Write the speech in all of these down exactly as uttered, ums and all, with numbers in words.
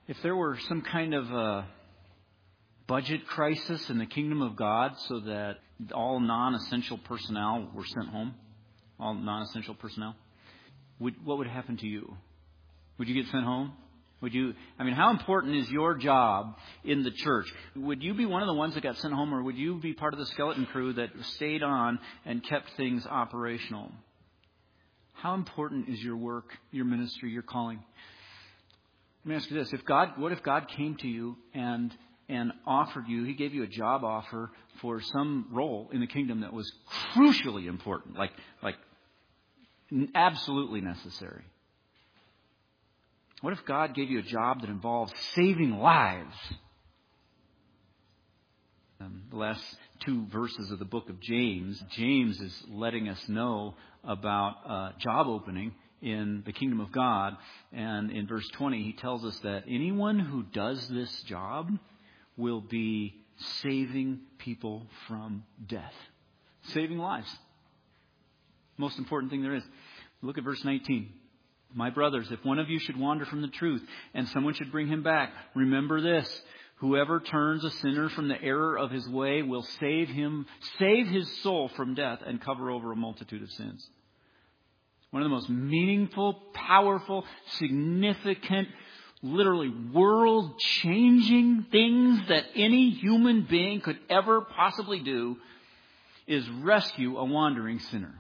if there were some kind of a budget crisis in the kingdom of God so that all non-essential personnel were sent home, all non-essential personnel, would, what would happen to you? Would you get sent home? Would you, I mean, how important is your job in the church? Would you be one of the ones that got sent home, or would you be part of the skeleton crew that stayed on and kept things operational? How important is your work, your ministry, your calling? Let me ask you this. If God, what if God came to you and and offered you, he gave you a job offer for some role in the kingdom that was crucially important, like like absolutely necessary? What if God gave you a job that involved saving lives? Um, the last two verses of the book of James, James is letting us know about a job opening in the kingdom of God. And in verse twenty, he tells us that anyone who does this job will be saving people from death. Saving lives. Most important thing there is. Look at verse nineteen. My brothers, if one of you should wander from the truth and someone should bring him back, remember this. Whoever turns a sinner from the error of his way will save him, save his soul from death and cover over a multitude of sins. One of the most meaningful, powerful, significant, literally world-changing things that any human being could ever possibly do is rescue a wandering sinner.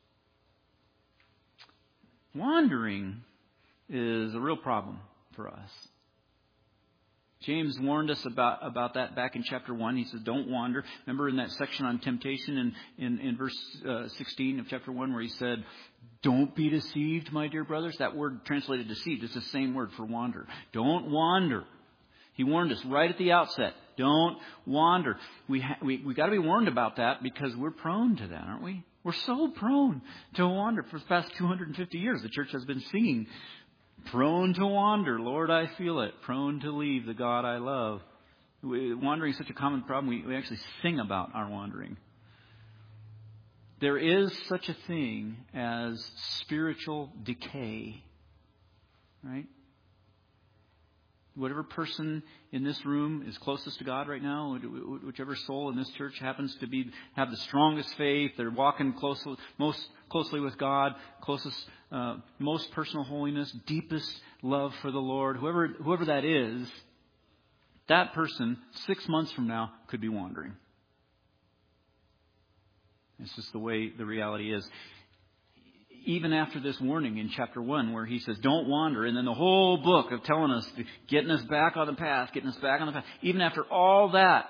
Wandering is a real problem for us. James warned us about, about that back in chapter one. He said, don't wander. Remember in that section on temptation in, in, in verse uh, sixteen of chapter one where he said, don't be deceived, my dear brothers. That word translated deceived is the same word for wander. Don't wander. He warned us right at the outset. Don't wander. We ha- we we got to be warned about that because we're prone to that, aren't we? We're so prone to wander. For the past two hundred fifty years, the church has been singing, prone to wander, Lord, I feel it. Prone to leave the God I love. We, wandering is such a common problem, we, we actually sing about our wandering. There is such a thing as spiritual decay, right? Whatever person in this room is closest to God right now, whichever soul in this church happens to be have the strongest faith, they're walking closely, most closely with God, closest, uh, most personal holiness, deepest love for the Lord. Whoever whoever that is, that person six months from now could be wandering. It's just the way the reality is. Even after this warning in chapter one where he says, don't wander, and then the whole book of telling us, getting us back on the path, getting us back on the path, even after all that,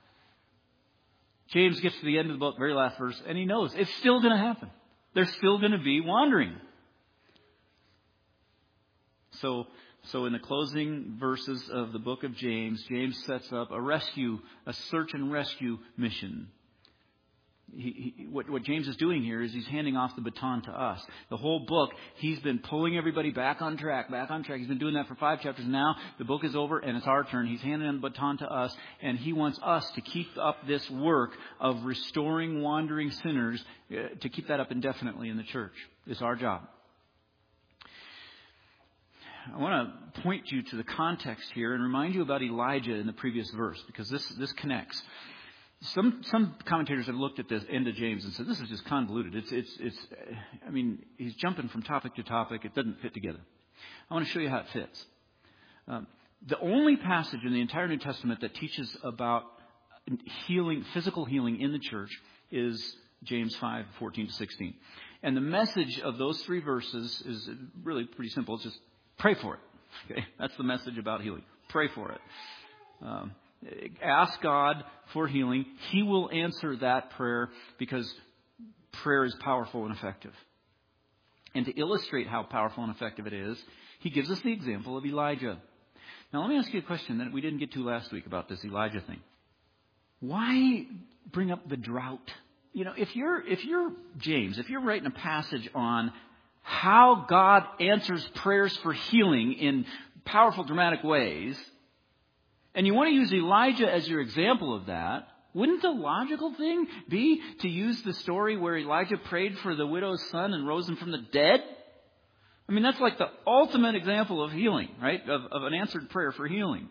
James gets to the end of the book, very last verse, and he knows it's still going to happen. There's still going to be wandering. So, so in the closing verses of the book of James, James sets up a rescue, a search and rescue mission. He, he, what, what James is doing here is he's handing off the baton to us. The whole book, he's been pulling everybody back on track, back on track. He's been doing that for five chapters. Now the book is over and it's our turn. He's handing the baton to us, and he wants us to keep up this work of restoring wandering sinners, uh, to keep that up indefinitely in the church. It's our job. I want to point you to the context here and remind you about Elijah in the previous verse, because this this connects. Some some commentators have looked at this end of James and said this is just convoluted. It's it's it's. I mean, he's jumping from topic to topic. It doesn't fit together. I want to show you how it fits. Um, the only passage in the entire New Testament that teaches about healing, physical healing in the church, is James five fourteen to sixteen, and the message of those three verses is really pretty simple. It's just pray for it. Okay, that's the message about healing. Pray for it. Um, Ask God for healing. He will answer that prayer because prayer is powerful and effective. And to illustrate how powerful and effective it is, he gives us the example of Elijah. Now, let me ask you a question that we didn't get to last week about this Elijah thing. Why bring up the drought? You know, if you're if you're James, if you're writing a passage on how God answers prayers for healing in powerful, dramatic ways, and you want to use Elijah as your example of that, wouldn't the logical thing be to use the story where Elijah prayed for the widow's son and rose him from the dead? I mean, that's like the ultimate example of healing, right? Of, of an answered prayer for healing.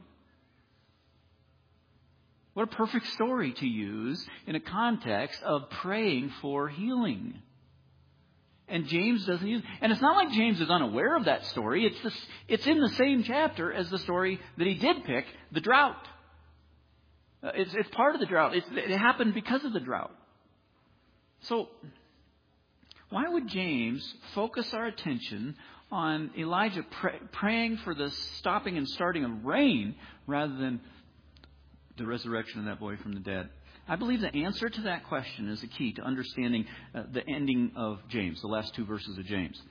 What a perfect story to use in a context of praying for healing. And James doesn't use, and it's not like James is unaware of that story. It's this, it's in the same chapter as the story that he did pick, the drought. Uh, it's, it's part of the drought. It's, it happened because of the drought. So, why would James focus our attention on Elijah pray, praying for the stopping and starting of rain rather than the resurrection of that boy from the dead? I believe the answer to that question is the key to understanding uh, the ending of James, the last two verses of James.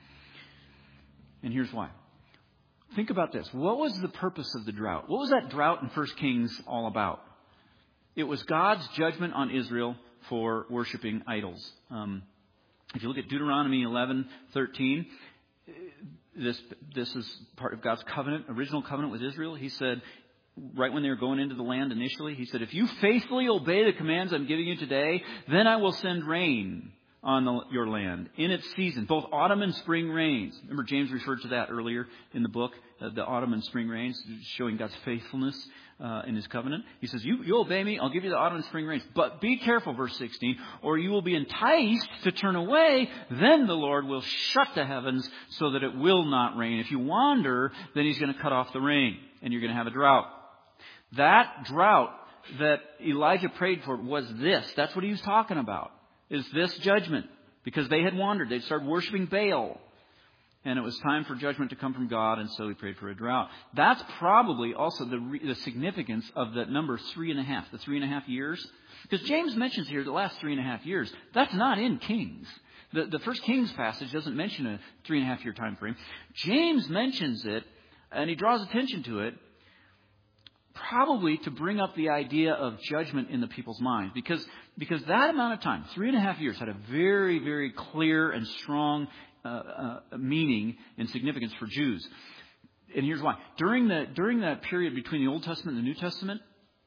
And here's why. Think about this. What was the purpose of the drought? What was that drought in First Kings all about? It was God's judgment on Israel for worshiping idols. Um, if you look at Deuteronomy eleven thirteen, this this is part of God's covenant, original covenant with Israel. He said, right when they were going into the land initially, he said, if you faithfully obey the commands I'm giving you today, then I will send rain on the, your land in its season, both autumn and spring rains. Remember, James referred to that earlier in the book, uh, the autumn and spring rains, showing God's faithfulness uh, in his covenant. He says, you, you obey me, I'll give you the autumn and spring rains. But be careful, verse sixteen, or you will be enticed to turn away. Then the Lord will shut the heavens so that it will not rain. If you wander, then he's going to cut off the rain and you're going to have a drought. That drought that Elijah prayed for was this. That's what he was talking about, is this judgment. Because they had wandered. They'd started worshiping Baal. And it was time for judgment to come from God, and so he prayed for a drought. That's probably also the, re- the significance of the number three and a half, the three and a half years. Because James mentions here the last three and a half years. That's not in Kings. The, the first Kings passage doesn't mention a three and a half year time frame. James mentions it, and he draws attention to it, probably to bring up the idea of judgment in the people's minds. Because, because that amount of time, three and a half years, had a very, very clear and strong uh, uh, meaning and significance for Jews. And here's why. During the during that period between the Old Testament and the New Testament,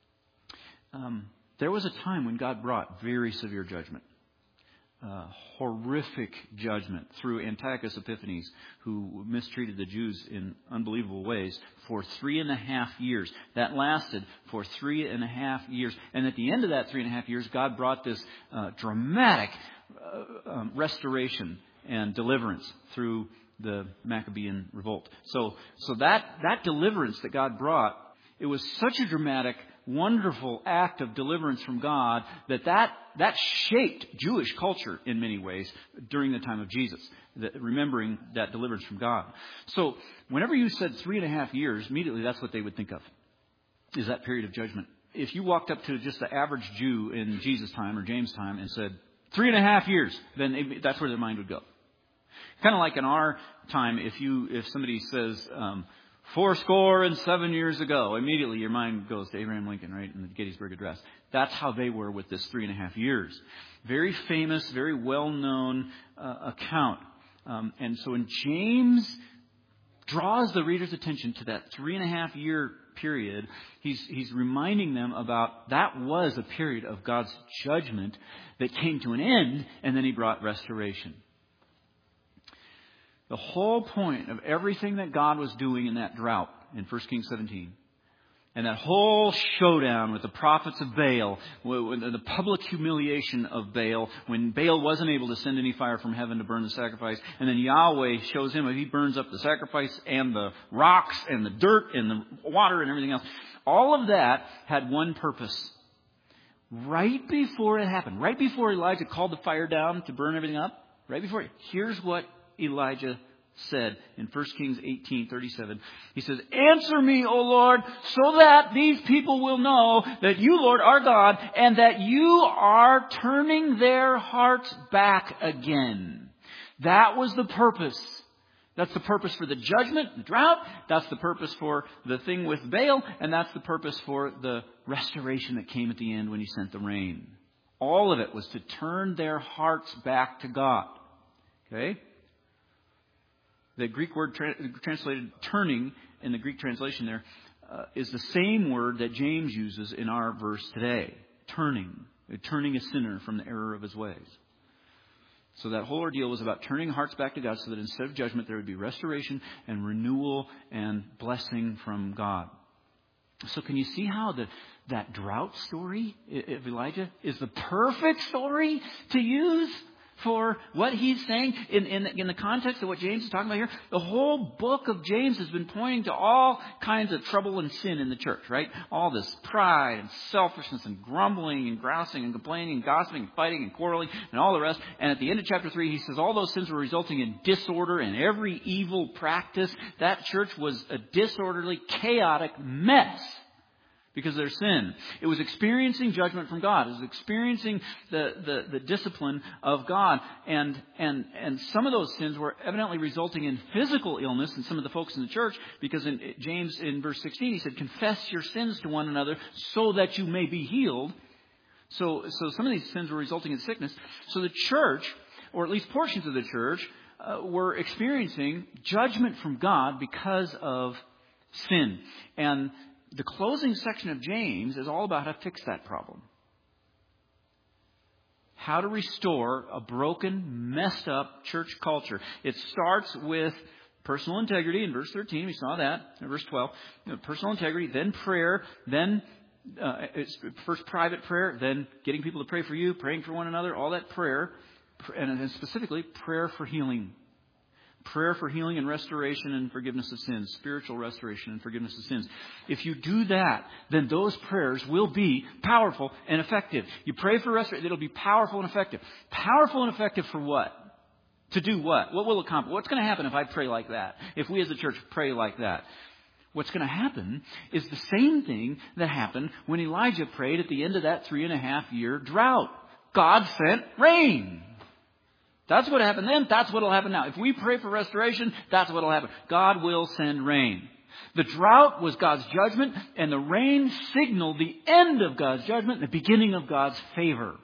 um, there was a time when God brought very severe judgment. Uh, horrific judgment through Antiochus Epiphanes, who mistreated the Jews in unbelievable ways for three and a half years. That lasted for three and a half years. And at the end of that three and a half years, God brought this uh, dramatic uh, um, restoration and deliverance through the Maccabean revolt. So, so that, that deliverance that God brought, it was such a dramatic, wonderful act of deliverance from God that that, that shaped Jewish culture in many ways during the time of Jesus, that, remembering that deliverance from God. So whenever you said three and a half years, immediately that's what they would think of, is that period of judgment. If you walked up to just the average Jew in Jesus' time or James' time and said, three and a half years, then they, that's where their mind would go. Kind of like in our time, if you if somebody says, um, Four score and seven years ago, immediately your mind goes to Abraham Lincoln, right, in the Gettysburg Address. That's how they were with this three and a half years. Very famous, very well-known uh, account. Um, and so when James draws the reader's attention to that three and a half year period, he's, he's reminding them about that was a period of God's judgment that came to an end, and then he brought restoration. The whole point of everything that God was doing in that drought in First Kings seventeen, and that whole showdown with the prophets of Baal, with the public humiliation of Baal, when Baal wasn't able to send any fire from heaven to burn the sacrifice, and then Yahweh shows him he burns up the sacrifice and the rocks and the dirt and the water and everything else. All of that had one purpose. Right before it happened, right before Elijah called the fire down to burn everything up, right before it, here's what Elijah said in First Kings eighteen thirty-seven. He says, answer me, O Lord, so that these people will know that you, Lord, are God, and that you are turning their hearts back again. That was the purpose. That's the purpose for the judgment, the drought. That's the purpose for the thing with Baal. And that's the purpose for the restoration that came at the end when he sent the rain. All of it was to turn their hearts back to God. Okay? The Greek word tra- translated turning in the Greek translation there uh, is the same word that James uses in our verse today. Turning. Turning a sinner from the error of his ways. So that whole ordeal was about turning hearts back to God so that instead of judgment, there would be restoration and renewal and blessing from God. So can you see how the, that drought story of Elijah is the perfect story to use for what he's saying in, in, in the context of what James is talking about here? The whole book of James has been pointing to all kinds of trouble and sin in the church, right? All this pride and selfishness and grumbling and grousing and complaining and gossiping and fighting and quarreling and all the rest. And at the end of chapter three, he says all those sins were resulting in disorder and every evil practice. That church was a disorderly, chaotic mess because of their sin. It was experiencing judgment from God. It was experiencing the, the, the discipline of God. And, and, and some of those sins were evidently resulting in physical illness in some of the folks in the church, because in James in verse sixteen, he said, confess your sins to one another so that you may be healed. So, so some of these sins were resulting in sickness. So the church, or at least portions of the church, uh, were experiencing judgment from God because of sin. And the closing section of James is all about how to fix that problem. How to restore a broken, messed up church culture. It starts with personal integrity in verse thirteen. We saw that in verse twelve. You know, personal integrity, then prayer, then uh, it's first private prayer, then getting people to pray for you, praying for one another, all that prayer, and specifically prayer for healing. Prayer for healing and restoration and forgiveness of sins. Spiritual restoration and forgiveness of sins. If you do that, then those prayers will be powerful and effective. You pray for restoration, it'll be powerful and effective. Powerful and effective for what? To do what? What will it accomplish? What's going to happen if I pray like that? If we as a church pray like that? What's going to happen is the same thing that happened when Elijah prayed at the end of that three and a half year drought. God sent rain. That's what happened then. That's what will happen now. If we pray for restoration, that's what will happen. God will send rain. The drought was God's judgment, and the rain signaled the end of God's judgment and the beginning of God's favor.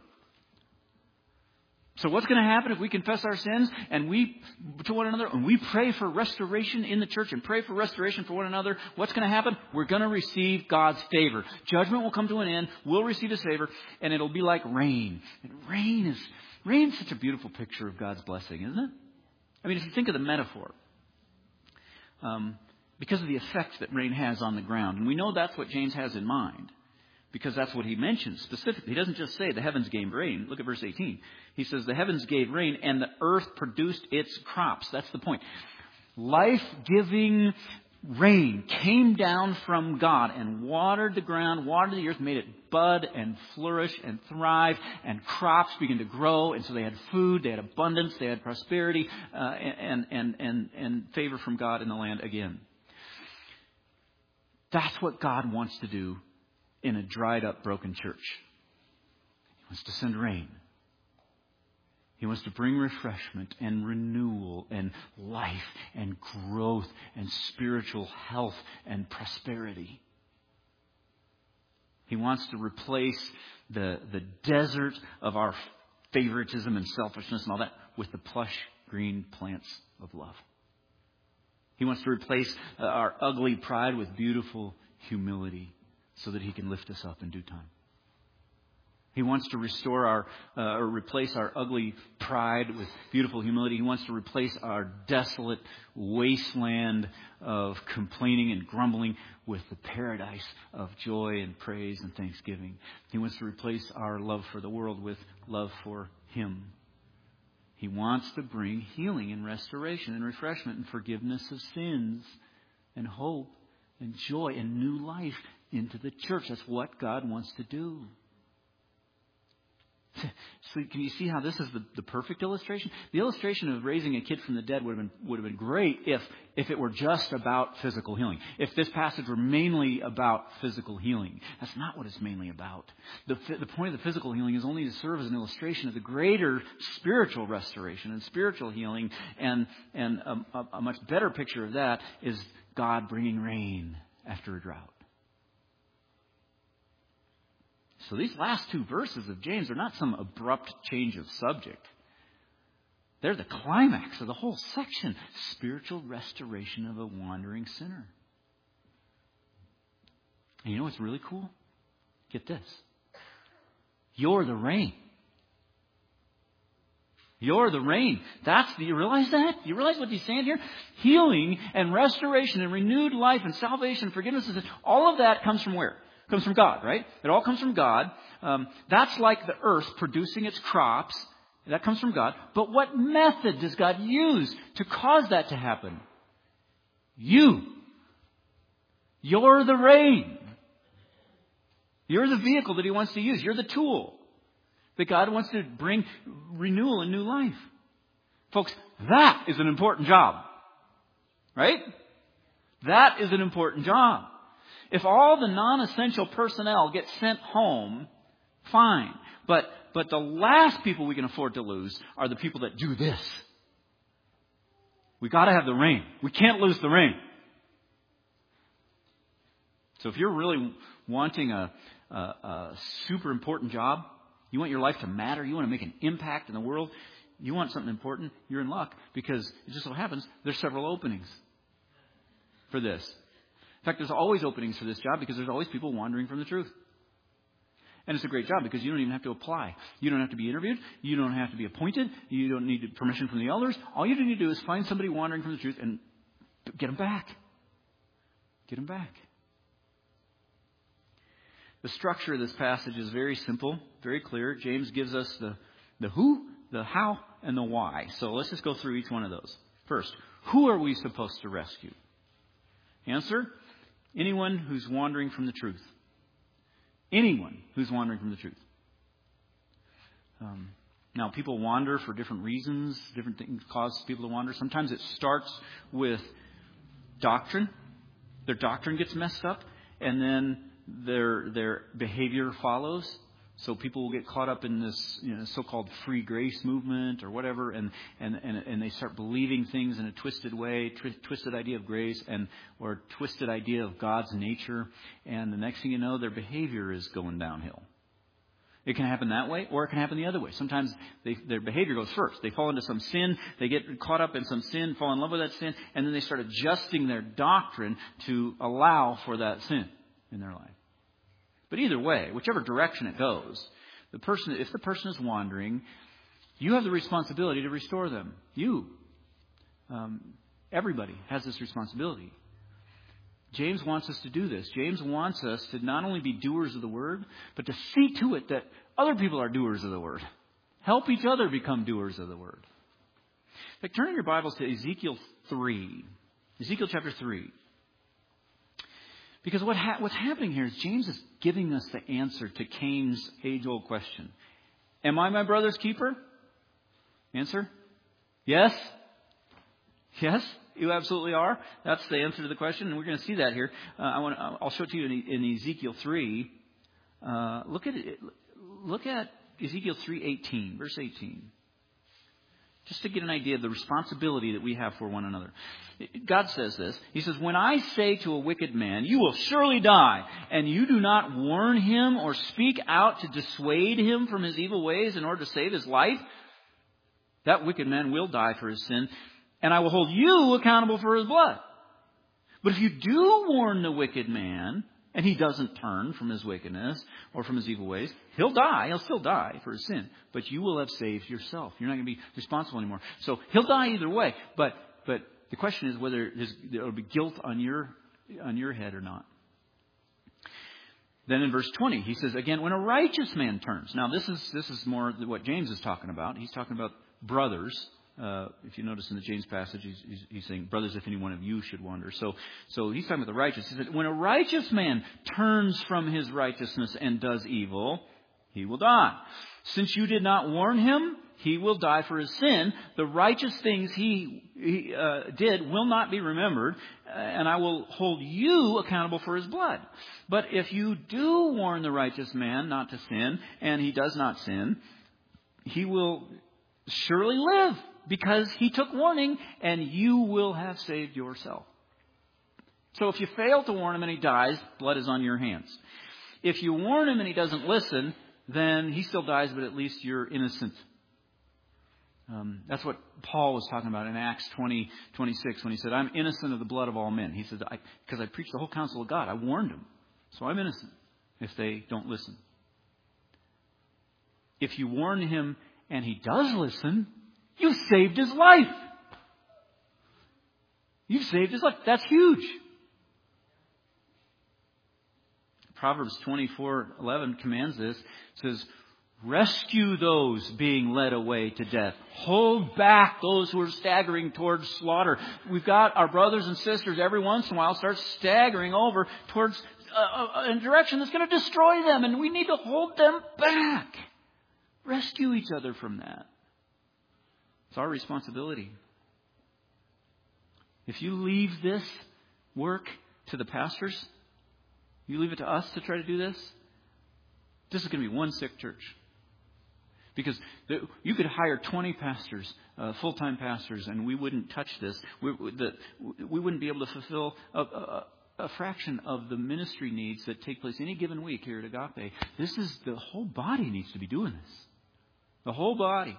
So what's going to happen if we confess our sins and we to one another and we pray for restoration in the church and pray for restoration for one another? What's going to happen? We're going to receive God's favor. Judgment will come to an end. We'll receive His favor, and it'll be like rain. And rain is rain's such a beautiful picture of God's blessing, isn't it? I mean, if you think of the metaphor, um, because of the effect that rain has on the ground, and we know that's what James has in mind, because that's what he mentions specifically. He doesn't just say the heavens gave rain. Look at verse eighteen. He says the heavens gave rain and the earth produced its crops. That's the point. Life-giving rain came down from God and watered the ground, watered the earth, made it bud and flourish and thrive, and crops began to grow. And so they had food, they had abundance, they had prosperity, uh, and, and, and, and favor from God in the land again. That's what God wants to do in a dried up, broken church. He wants to send rain. He wants to bring refreshment and renewal and life and growth and spiritual health and prosperity. He wants to replace the, the desert of our favoritism and selfishness and all that with the plush green plants of love. He wants to replace uh, our ugly pride with beautiful humility so that He can lift us up in due time. He wants to restore our, uh, or replace our ugly pride with beautiful humility. He wants to replace our desolate wasteland of complaining and grumbling with the paradise of joy and praise and thanksgiving. He wants to replace our love for the world with love for Him. He wants to bring healing and restoration and refreshment and forgiveness of sins and hope and joy and new life into the church. That's what God wants to do. So can you see how this is the, the perfect illustration? The illustration of raising a kid from the dead would have been would have been great if if it were just about physical healing. If this passage were mainly about physical healing. That's not what it's mainly about. The the point of the physical healing is only to serve as an illustration of the greater spiritual restoration and spiritual healing. And and a, a, a much better picture of that is God bringing rain after a drought. So these last two verses of James are not some abrupt change of subject. They're the climax of the whole section. Spiritual restoration of a wandering sinner. And you know what's really cool? Get this. You're the rain. You're the rain. That's, do you realize that? Do you realize what he's saying here? Healing and restoration and renewed life and salvation, forgiveness, all of that comes from where? It comes from God, right? It all comes from God. Um, that's like the earth producing its crops. That comes from God. But what method does God use to cause that to happen? You. You're the rain. You're the vehicle that he wants to use. You're the tool that God wants to bring renewal and new life. Folks, that is an important job. Right? That is an important job. If all the non-essential personnel get sent home, fine. But but the last people we can afford to lose are the people that do this. We got to have the rain. We can't lose the rain. So if you're really wanting a, a, a super important job, you want your life to matter, you want to make an impact in the world, you want something important, you're in luck, because it just so happens there's several openings for this. In fact, there's always openings for this job because there's always people wandering from the truth. And it's a great job because you don't even have to apply. You don't have to be interviewed. You don't have to be appointed. You don't need permission from the elders. All you need to do is find somebody wandering from the truth and get them back. Get them back. The structure of this passage is very simple, very clear. James gives us the, the who, the how, and the why. So let's just go through each one of those. First, who are we supposed to rescue? Answer, anyone who's wandering from the truth. Anyone who's wandering from the truth. Um, now, people wander for different reasons. Different things cause people to wander. Sometimes it starts with doctrine. Their doctrine gets messed up, and then their their behavior follows. So people will get caught up in this, you know, so-called free grace movement or whatever, and and, and, and they start believing things in a twisted way, twi- twisted idea of grace, and or twisted idea of God's nature. And the next thing you know, their behavior is going downhill. It can happen that way, or it can happen the other way. Sometimes they, their behavior goes first. They fall into some sin, they get caught up in some sin, fall in love with that sin, and then they start adjusting their doctrine to allow for that sin in their life. But either way, whichever direction it goes, the person, if the person is wandering, you have the responsibility to restore them. You. Um, everybody has this responsibility. James wants us to do this. James wants us to not only be doers of the word, but to see to it that other people are doers of the word. Help each other become doers of the word. In fact, turn in your Bibles to Ezekiel three. Ezekiel chapter three. Because what ha- what's happening here is James is giving us the answer to Cain's age-old question. Am I my brother's keeper? Answer? Yes. Yes, you absolutely are. That's the answer to the question, and we're going to see that here. Uh, I want I'll show it to you in, in Ezekiel three. Uh, look at it. Look at Ezekiel three eighteen, verse eighteen. Just to get an idea of the responsibility that we have for one another. God says this. He says, when I say to a wicked man, you will surely die, and you do not warn him or speak out to dissuade him from his evil ways in order to save his life, that wicked man will die for his sin, and I will hold you accountable for his blood. But if you do warn the wicked man, and he doesn't turn from his wickedness or from his evil ways, he'll die. He'll still die for his sin. But you will have saved yourself. You're not going to be responsible anymore. So he'll die either way. But but the question is whether there will be guilt on your on your head or not. Then in verse twenty, he says again, when a righteous man turns. Now this is this is more what James is talking about. He's talking about brothers. Uh, if you notice in the James passage, he's, he's, he's saying, brothers, if any one of you should wander. So, so he's talking about the righteous. He said, when a righteous man turns from his righteousness and does evil, he will die. Since you did not warn him, he will die for his sin. The righteous things he, he uh, did will not be remembered, and I will hold you accountable for his blood. But if you do warn the righteous man not to sin, and he does not sin, he will surely live, because he took warning, and you will have saved yourself. So if you fail to warn him and he dies, blood is on your hands. If you warn him and he doesn't listen, then he still dies, but at least you're innocent. Um, that's what Paul was talking about in Acts twenty, twenty-six, when he said, I'm innocent of the blood of all men. He said, because I, I preached the whole counsel of God. I warned them. So I'm innocent if they don't listen. If you warn him and he does listen, You saved his life. You've saved his life. That's huge. Proverbs twenty-four eleven commands this. It says, rescue those being led away to death. Hold back those who are staggering towards slaughter. We've got our brothers and sisters every once in a while start staggering over towards a, a direction that's going to destroy them. And we need to hold them back. Rescue each other from that. It's our responsibility. If you leave this work to the pastors, you leave it to us to try to do this, this is going to be one sick church. Because you could hire twenty pastors, uh, full-time pastors, and we wouldn't touch this. We, the, we wouldn't be able to fulfill a, a, a fraction of the ministry needs that take place any given week here at Agape. This is, the whole body needs to be doing this. The whole body.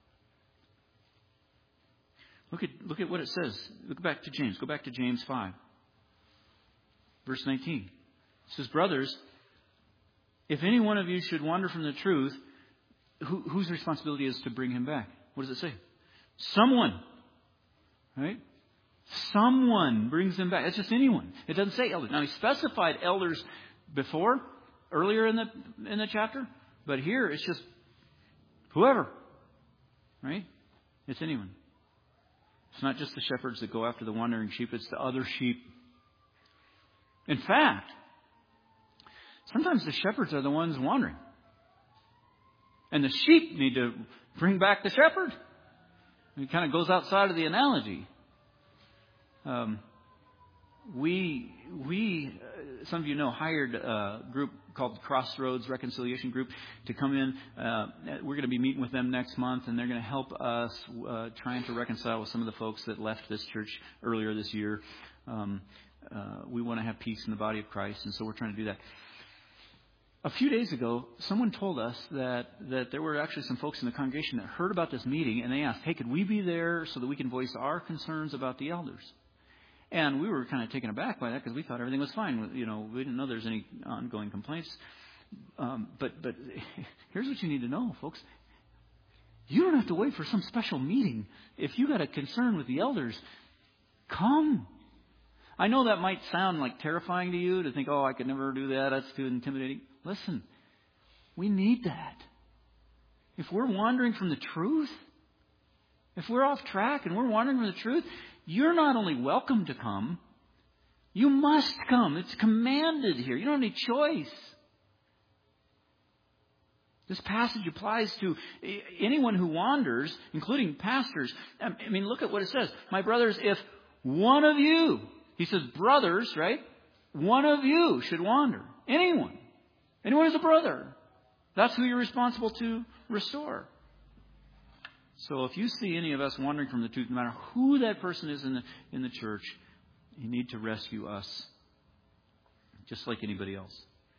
Look at, look at what it says. Look back to James. Go back to James five. Verse nineteen. It says, brothers, if any one of you should wander from the truth, who, whose responsibility is to bring him back? What does it say? Someone. Right? Someone brings him back. It's just anyone. It doesn't say elders. Now, he specified elders before, earlier in the in the chapter. But here, it's just whoever. Right? It's anyone. It's not just the shepherds that go after the wandering sheep. It's the other sheep. In fact, sometimes the shepherds are the ones wandering. And the sheep need to bring back the shepherd. It kind of goes outside of the analogy. Um, we, we, uh, some of you know, hired a group called Crossroads Reconciliation Group to come in. Uh, we're going to be meeting with them next month, and they're going to help us uh, trying to reconcile with some of the folks that left this church earlier this year. Um, uh, we want to have peace in the body of Christ, and so we're trying to do that. A few days ago, someone told us that, that there were actually some folks in the congregation that heard about this meeting, and they asked, hey, could we be there so that we can voice our concerns about the elders? And we were kind of taken aback by that because we thought everything was fine. You know, we didn't know there was any ongoing complaints. Um, but but here's what you need to know, folks. You don't have to wait for some special meeting. If you got a concern with the elders, come. I know that might sound like terrifying to you to think, oh, I could never do that. That's too intimidating. Listen, we need that. If we're wandering from the truth, if we're off track and we're wandering from the truth, you're not only welcome to come, you must come. It's commanded here. You don't have any choice. This passage applies to anyone who wanders, including pastors. I mean, look at what it says. My brothers, if one of you, he says brothers, right? One of you should wander. Anyone. Anyone is a brother. That's who you're responsible to restore. So if you see any of us wandering from the truth, no matter who that person is in the, in the church, you need to rescue us, just like anybody else.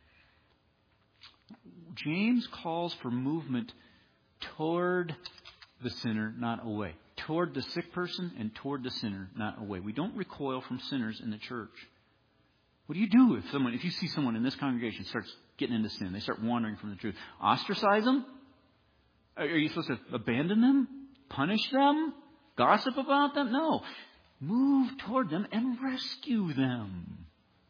James calls for movement toward the sinner, not away. Toward the sick person and toward the sinner, not away. We don't recoil from sinners in the church. What do you do if someone, if you see someone in this congregation starts getting into sin, they start wandering from the truth? Ostracize them? Are you supposed to abandon them? Punish them? Gossip about them? No. Move toward them and rescue them.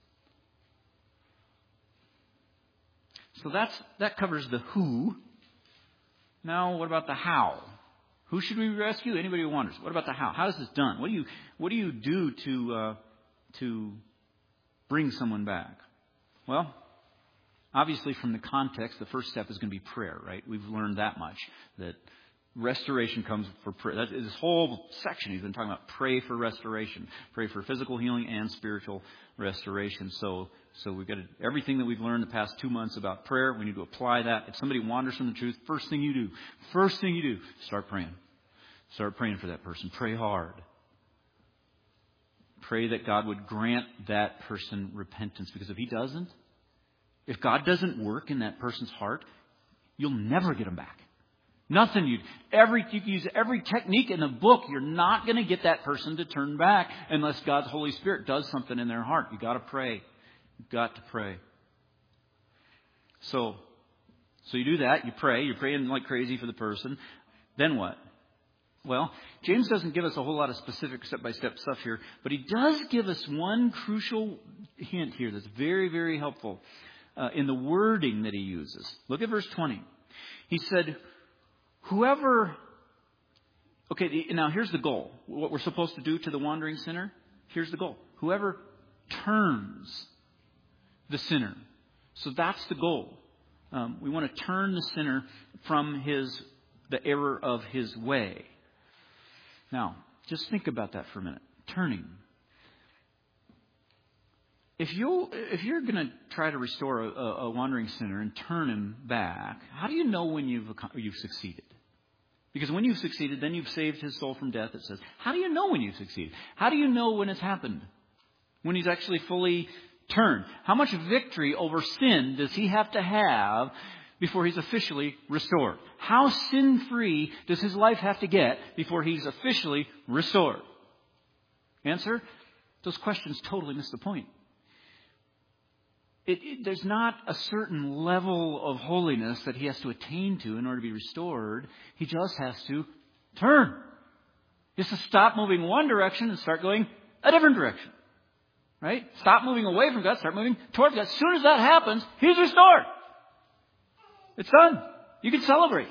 So that's that covers the who. Now, what about the how? Who should we rescue? Anybody who wanders. What about the how? How is this done? What do you what do you do to uh, to bring someone back? Well, obviously, from the context, the first step is going to be prayer, right? We've learned that much, that restoration comes for prayer. That, this whole section, he's been talking about pray for restoration, pray for physical healing and spiritual restoration. So, so we've got to, everything that we've learned the past two months about prayer, we need to apply that. If somebody wanders from the truth, first thing you do, first thing you do, start praying. Start praying for that person. Pray hard. Pray that God would grant that person repentance, because if He doesn't, if God doesn't work in that person's heart, you'll never get them back. Nothing. You every you can use every technique in the book. You're not going to get that person to turn back unless God's Holy Spirit does something in their heart. You got to pray. You've got to pray. So, so you do that. You pray. You're praying like crazy for the person. Then what? Well, James doesn't give us a whole lot of specific step-by-step stuff here, but he does give us one crucial hint here that's very, very helpful uh, in the wording that he uses. Look at verse twenty. He said, whoever... Okay, now here's the goal. What we're supposed to do to the wandering sinner, here's the goal. Whoever turns the sinner. So that's the goal. Um, we want to turn the sinner from his the error of his way. Now, just think about that for a minute. Turning. If you if you're going to try to restore a, a wandering sinner and turn him back, how do you know when you've you've succeeded? Because when you've succeeded, then you've saved his soul from death. It says, how do you know when you've succeeded? How do you know when it's happened? When he's actually fully turned? How much victory over sin does he have to have before he's officially restored? How sin-free does his life have to get before he's officially restored? Answer? Those questions totally miss the point. It, it, there's not a certain level of holiness that he has to attain to in order to be restored. He just has to turn. He has to stop moving one direction and start going a different direction. Right? Stop moving away from God, start moving towards God. As soon as that happens, he's restored. It's done. You can celebrate.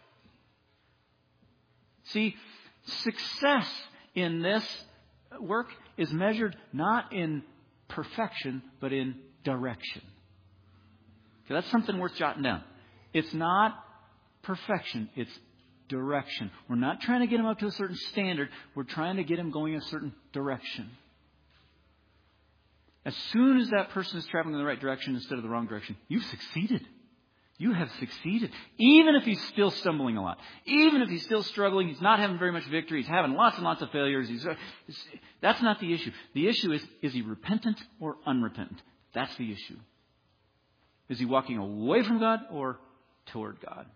See, success in this work is measured not in perfection, but in direction. Okay, that's something worth jotting down. It's not perfection, it's direction. We're not trying to get him up to a certain standard. We're trying to get him going in a certain direction. As soon as that person is traveling in the right direction instead of the wrong direction, you've succeeded. You have succeeded. Even if he's still stumbling a lot. Even if he's still struggling, he's not having very much victory, he's having lots and lots of failures. He's, that's not the issue. The issue is, is he repentant or unrepentant? That's the issue. Is he walking away from God or toward God?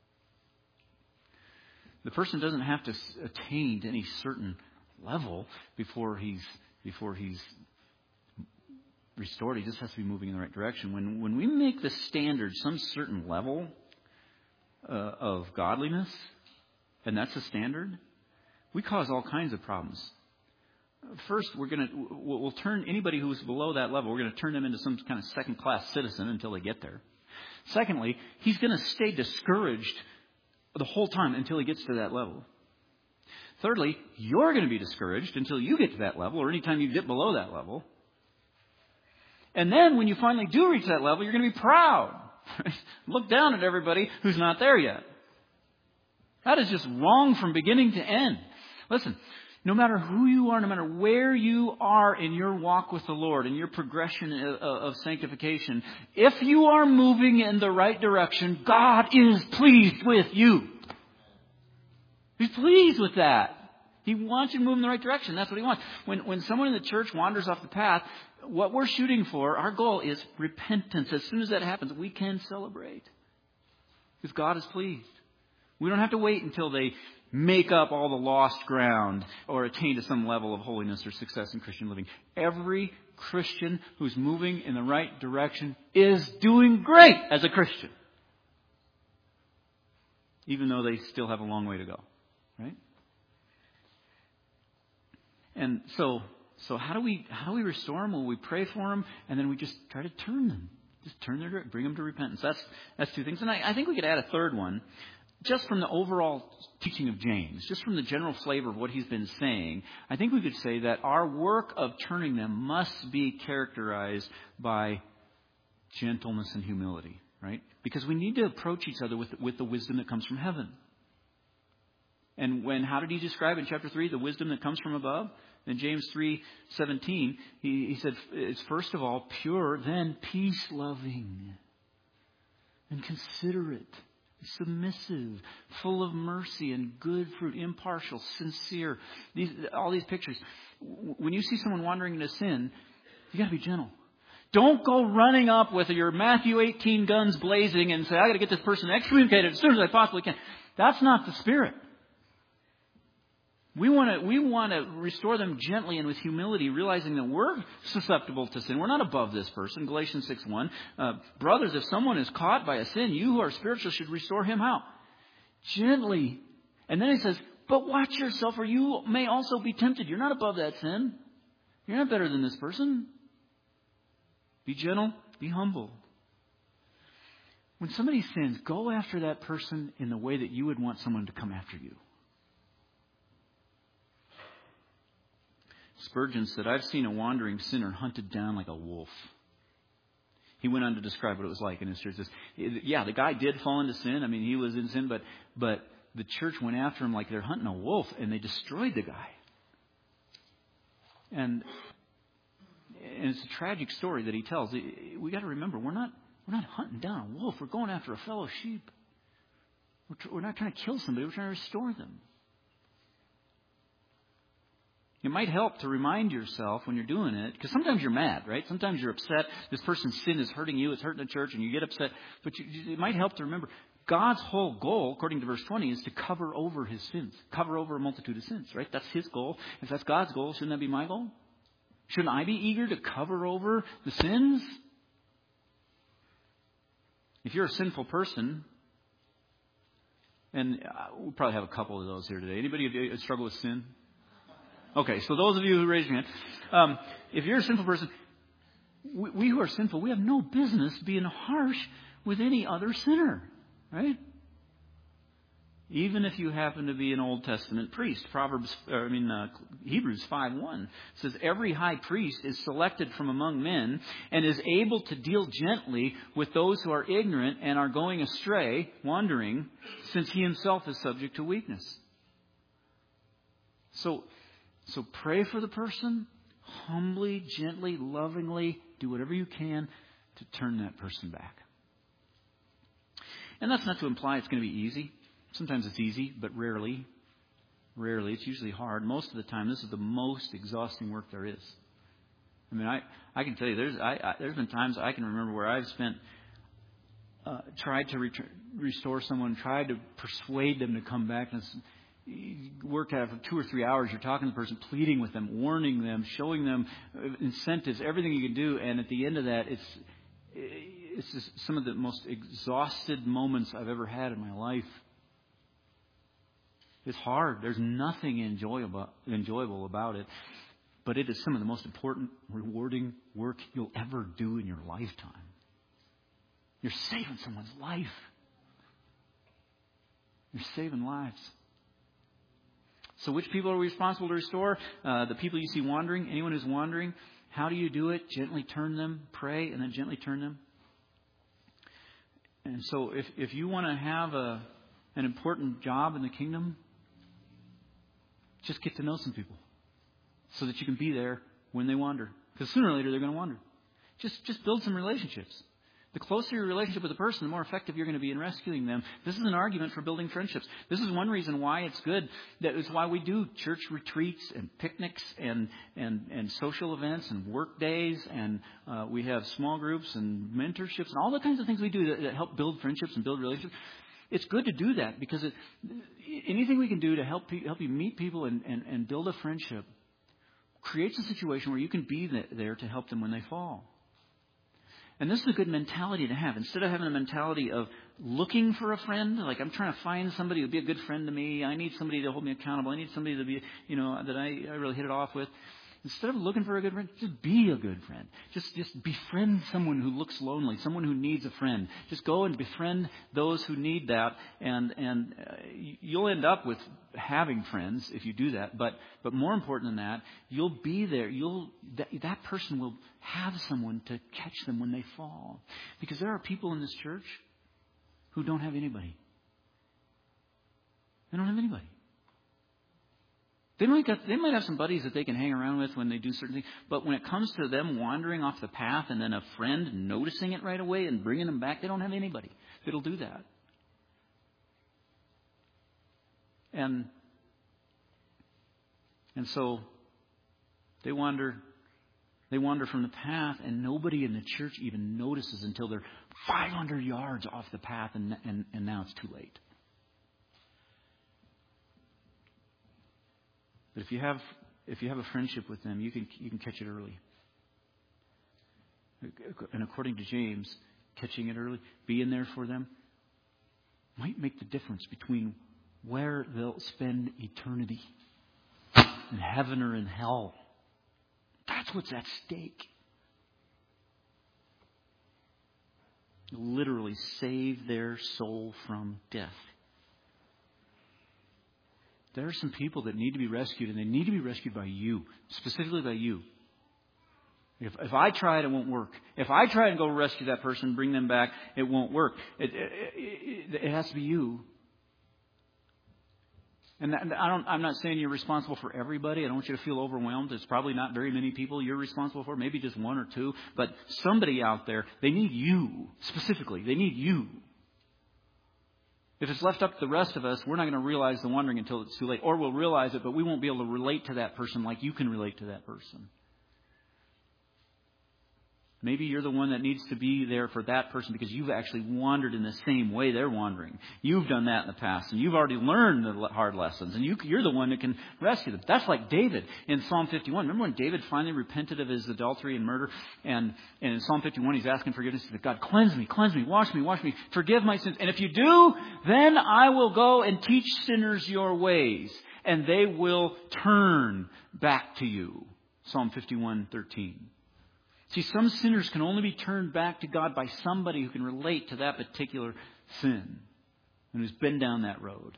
The person doesn't have to attain to any certain level before he's before he's restored. He just has to be moving in the right direction. When when we make the standard some certain level uh, of godliness, and that's the standard, we cause all kinds of problems. First, we're going to we'll turn anybody who's below that level. We're going to turn them into some kind of second-class citizen until they get there. Secondly, he's going to stay discouraged the whole time until he gets to that level. Thirdly, you're going to be discouraged until you get to that level, or anytime you dip below that level. And then when you finally do reach that level, you're going to be proud. Look down at everybody who's not there yet. That is just wrong from beginning to end. Listen, no matter who you are, no matter where you are in your walk with the Lord, in your progression of sanctification, if you are moving in the right direction, God is pleased with you. He's pleased with that. He wants you to move in the right direction. That's what he wants. When, when someone in the church wanders off the path, what we're shooting for, our goal is repentance. As soon as that happens, we can celebrate. Because God is pleased. We don't have to wait until they make up all the lost ground or attain to some level of holiness or success in Christian living. Every Christian who's moving in the right direction is doing great as a Christian. Even though they still have a long way to go. Right? And so, so how do we how do we restore them? Well, we pray for them, and then we just try to turn them, just turn their bring them to repentance. That's that's two things, and I, I think we could add a third one, just from the overall teaching of James, just from the general flavor of what he's been saying. I think we could say that our work of turning them must be characterized by gentleness and humility, right? Because we need to approach each other with with the wisdom that comes from heaven. And when, how did he describe in chapter three the wisdom that comes from above? In James three seventeen, he, he said, it's first of all pure, then peace-loving and considerate, submissive, full of mercy and good fruit, impartial, sincere. These, all these pictures. When you see someone wandering into sin, you got to be gentle. Don't go running up with your Matthew eighteen guns blazing and say, I got to get this person excommunicated as soon as I possibly can. That's not the spirit. We want to we want to restore them gently and with humility, realizing that we're susceptible to sin. We're not above this person. Galatians six one. Uh, brothers, if someone is caught by a sin, you who are spiritual should restore him how? Gently. And then he says, But watch yourself, or you may also be tempted. You're not above that sin. You're not better than this person. Be gentle. Be humble. When somebody sins, go after that person in the way that you would want someone to come after you. Spurgeon said, I've seen a wandering sinner hunted down like a wolf. He went on to describe what it was like in his church. Says, yeah, the guy did fall into sin. I mean, he was in sin, but but the church went after him like they're hunting a wolf, and they destroyed the guy. And, and it's a tragic story that he tells. We got to remember, we're not we're not hunting down a wolf. We're going after a fellow sheep. We're, tr- we're not trying to kill somebody. We're trying to restore them. It might help to remind yourself when you're doing it, because sometimes you're mad, right? Sometimes you're upset. This person's sin is hurting you. It's hurting the church, and you get upset. But you, it might help to remember God's whole goal, according to verse twenty, is to cover over his sins. Cover over a multitude of sins, right? That's his goal. If that's God's goal, shouldn't that be my goal? Shouldn't I be eager to cover over the sins? If you're a sinful person, and we'll probably have a couple of those here today. Anybody struggle with sin? Okay, so those of you who raised your hand, um, if you're a sinful person, we, we who are sinful, we have no business being harsh with any other sinner, right? Even if you happen to be an Old Testament priest. Proverbs, I mean, uh, Hebrews five one says, every high priest is selected from among men and is able to deal gently with those who are ignorant and are going astray, wandering, since he himself is subject to weakness. So, So pray for the person, humbly, gently, lovingly, do whatever you can to turn that person back. And that's not to imply it's going to be easy. Sometimes it's easy, but rarely. Rarely. It's usually hard. Most of the time, this is the most exhausting work there is. I mean, I, I can tell you, there's I, I, there's been times I can remember where I've spent, uh, tried to return, restore someone, tried to persuade them to come back, and it's, you work out for two or three hours. You're talking to the person, pleading with them, warning them, showing them incentives, everything you can do. And at the end of that, it's it's just some of the most exhausted moments I've ever had in my life. It's hard. There's nothing enjoyable enjoyable about it, but it is some of the most important, rewarding work you'll ever do in your lifetime. You're saving someone's life. You're saving lives. So which people are we responsible to restore? Uh, the people you see wandering, anyone who's wandering. How do you do it? Gently turn them, pray, and then gently turn them. And so if, if you want to have a an important job in the kingdom, just get to know some people so that you can be there when they wander. Because sooner or later they're going to wander. Just, just build some relationships. The closer your relationship with a person, the more effective you're going to be in rescuing them. This is an argument for building friendships. This is one reason why it's good. That is why we do church retreats and picnics and and, and social events and work days. And uh, we have small groups and mentorships and all the kinds of things we do that, that help build friendships and build relationships. It's good to do that because it, anything we can do to help, help you meet people and, and, and build a friendship creates a situation where you can be there to help them when they fall. And this is a good mentality to have. Instead of having a mentality of looking for a friend, like I'm trying to find somebody who would be a good friend to me. I need somebody to hold me accountable. I need somebody to be, you know, that I, I really hit it off with. Instead of looking for a good friend, just be a good friend. Just just befriend someone who looks lonely, someone who needs a friend. Just go and befriend those who need that, and and uh, you'll end up with having friends if you do that. But but more important than that, you'll be there. You'll that, that person will have someone to catch them when they fall, because there are people in this church who don't have anybody. They don't have anybody. They might, got, they might have some buddies that they can hang around with when they do certain things. But when it comes to them wandering off the path and then a friend noticing it right away and bringing them back, they don't have anybody that'll do that. And, and so they wander, they wander from the path, and nobody in the church even notices until they're five hundred yards off the path, and, and, and now it's too late. But if you have if you have a friendship with them, you can you can catch it early. And according to James, catching it early, being there for them, might make the difference between where they'll spend eternity, in heaven or in hell. That's what's at stake. Literally save their soul from death. There are some people that need to be rescued, and they need to be rescued by you, specifically by you. If, if I try it, it won't work. If I try and go rescue that person, bring them back, it won't work. It, it, it, it has to be you. And I don't, I'm not saying you're responsible for everybody. I don't want you to feel overwhelmed. It's probably not very many people you're responsible for, maybe just one or two. But somebody out there, they need you, specifically. They need you. If it's left up to the rest of us, we're not going to realize the wandering until it's too late. Or we'll realize it, but we won't be able to relate to that person like you can relate to that person. Maybe you're the one that needs to be there for that person because you've actually wandered in the same way they're wandering. You've done that in the past, and you've already learned the hard lessons, and you, you're the one that can rescue them. That's like David in Psalm fifty-one. Remember when David finally repented of his adultery and murder? And, and in Psalm fifty-one, he's asking forgiveness. He said, God, cleanse me, cleanse me, wash me, wash me, forgive my sins. And if you do, then I will go and teach sinners your ways, and they will turn back to you. Psalm fifty-one thirteen. See, some sinners can only be turned back to God by somebody who can relate to that particular sin and who's been down that road.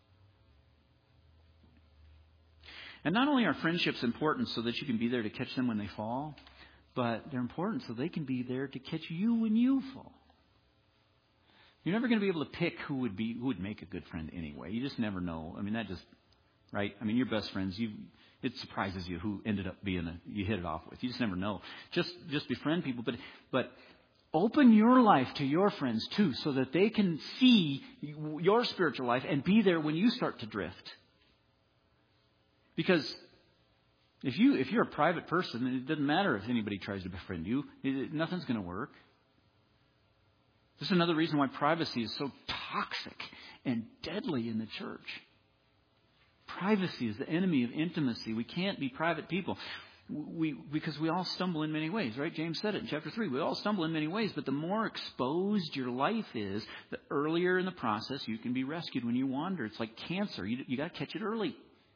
And not only are friendships important so that you can be there to catch them when they fall, but they're important so they can be there to catch you when you fall. You're never going to be able to pick who would be who would make a good friend anyway. You just never know. I mean, that just, right? I mean, your best friends, you... It surprises you who ended up being a, you hit it off with. You just never know. Just just befriend people, but but open your life to your friends too, so that they can see your spiritual life and be there when you start to drift. Because if you if you're a private person, it doesn't matter if anybody tries to befriend you. It, nothing's going to work. This is another reason why privacy is so toxic and deadly in the church. Privacy is the enemy of intimacy. We can't be private people. We, because we all stumble in many ways, right? James said it in chapter three. We all stumble in many ways, but the more exposed your life is, the earlier in the process you can be rescued when you wander. It's like cancer. You, you got to catch it early.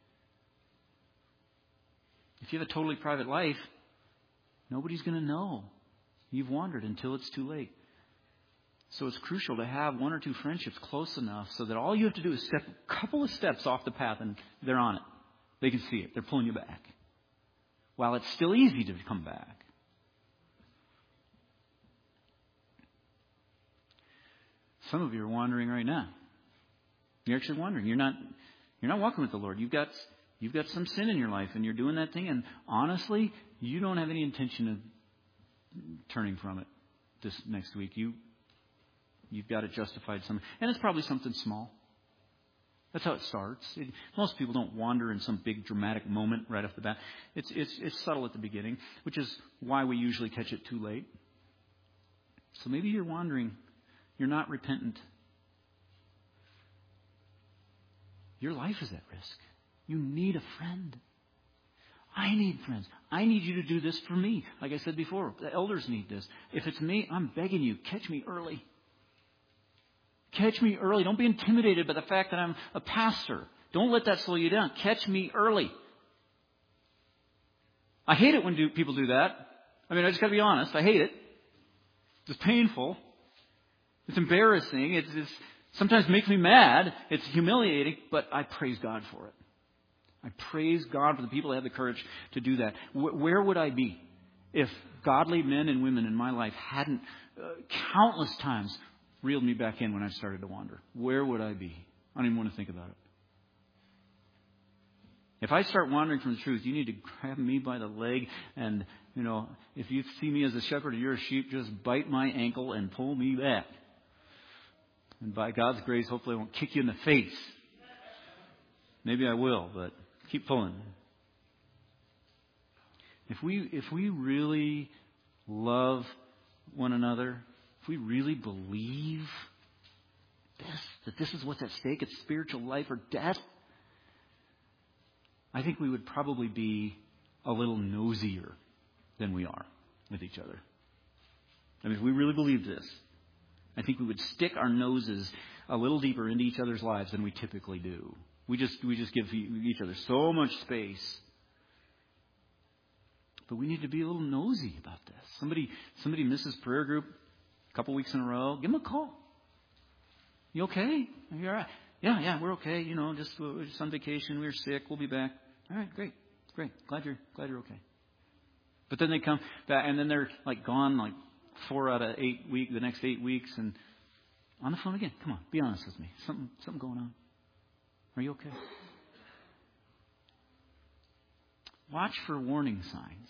If you have a totally private life, nobody's going to know you've wandered until it's too late. So it's crucial to have one or two friendships close enough so that all you have to do is step a couple of steps off the path and they're on it. They can see it. They're pulling you back. While it's still easy to come back. Some of you are wandering right now. You're actually wandering. You're not you're not walking with the Lord. You've got you've got some sin in your life and you're doing that thing, and honestly, you don't have any intention of turning from it this next week. You You've got it justified somewhere. And it's probably something small. That's how it starts. It, most people don't wander in some big dramatic moment right off the bat. It's, it's, it's subtle at the beginning, which is why we usually catch it too late. So maybe you're wandering. You're not repentant. Your life is at risk. You need a friend. I need friends. I need you to do this for me. Like I said before, the elders need this. If it's me, I'm begging you, catch me early. Catch me early. Don't be intimidated by the fact that I'm a pastor. Don't let that slow you down. Catch me early. I hate it when do, people do that. I mean, I just got to be honest. I hate it. It's painful. It's embarrassing. It's, it's sometimes makes me mad. It's humiliating, but I praise God for it. I praise God for the people that have the courage to do that. Where would I be if godly men and women in my life hadn't uh, countless times reeled me back in when I started to wander? Where would I be? I don't even want to think about it. If I start wandering from the truth, you need to grab me by the leg and, you know, if you see me as a shepherd and you're a sheep, just bite my ankle and pull me back. And by God's grace, hopefully I won't kick you in the face. Maybe I will, but keep pulling. If we, if we really love one another, if we really believe this, that this is what's at stake, it's spiritual life or death, I think we would probably be a little nosier than we are with each other. I mean, if we really believe this, I think we would stick our noses a little deeper into each other's lives than we typically do. We just we just give each other so much space. But we need to be a little nosy about this. Somebody somebody misses prayer group a couple weeks in a row. Give them a call. You okay? Are you all right? Yeah, yeah, we're okay. You know, just we're just on vacation. We were sick. We'll be back. All right, great, great. Glad you're glad you're okay. But then they come back, and then they're like gone like four out of eight week, the next eight weeks, and on the phone again. Come on, be honest with me. Something something going on. Are you okay? Watch for warning signs.